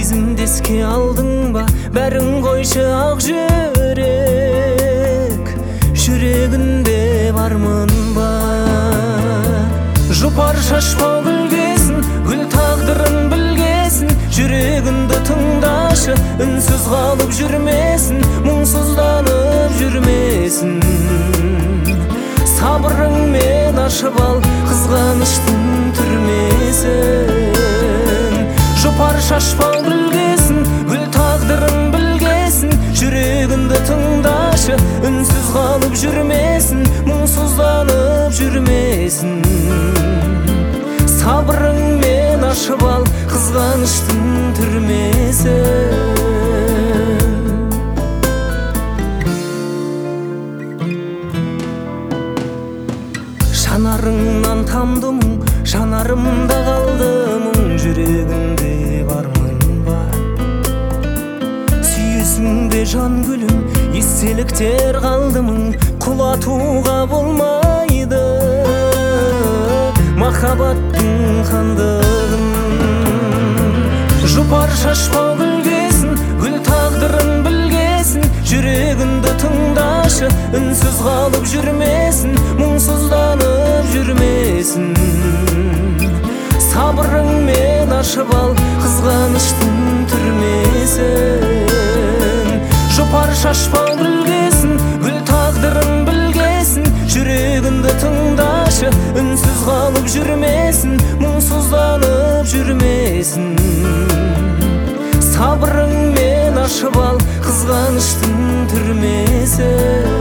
Кезімде еске алдың ба, бәрін қойшы ақ жүрек. Жүрегінде бармын ба? Жұпар шашпау білгесін, гүл тағдырын білгесін. Жүрегіңді тыңдашы, үнсіз қалып жүрмесін, мұңсызданып жүрмесін. Сабырыңмен ашып ал қызғаныштың түрмесін. Жұпар шашпау білгесін, гүл тағдырын білгесін. Жүрегіңді тыңдашы, үнсіз қалып жүрмесін, мұңсызданып жүрмесін. Сабырыңмен ашып ал қызғаныштың түрмесін. Жанарыңнан тамды мұң, жанарымда қалды мұң. Жүрегіңде бармын ба? Сүйесің бе жан гүлім, естеліктер қалды мұң. Құлатуға болмайды махаббаттың хандығын. Жұпар шашпау білгесін, гүл тағдырын білгесін. Жүрегіңді тыңдашы, үнсіз қалып жүрмесін, мұңсызданып жүрмесін. Сабырыңмен ашып ал қызғаныштың түрмесін. Жұпар шашпау білгесін, гүл тағдырын білгесін. Жүрегіңді тыңдашы, үнсіз қалып жүрмесін, мұңсызданып жүрмесін. Сабырыңмен ашып ал қызғаныштың түрмесін.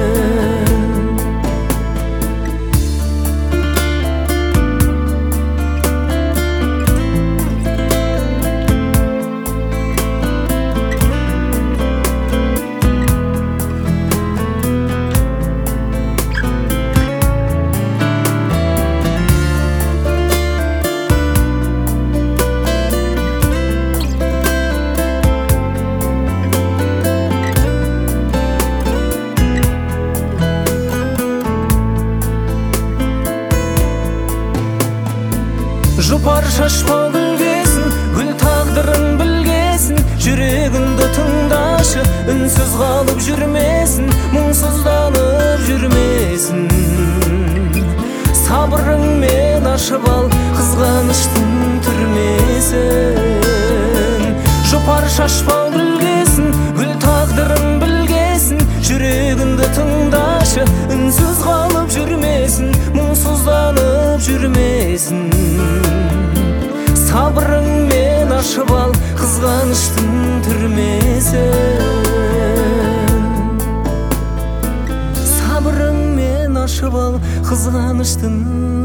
Жұпар шашпау білгесін, гүл тағдырын білгесін. Жүрегіңді тыңдашы, үнсіз қалып жүрмесін, мұңсызданып жүрмесін. Сабырыңмен ашып ал қызғаныштың түрмесін. Жұпар шашпау білгесін, гүл тағдырын білгесін. Жүрегіңді тыңдашы, үнсіз қалып жүрмесін, мұңсызданып жүрмесін. Сабырыңмен ашып ал қызғаныштың түрмесін. Сабырыңмен ашып ал қызғаныштың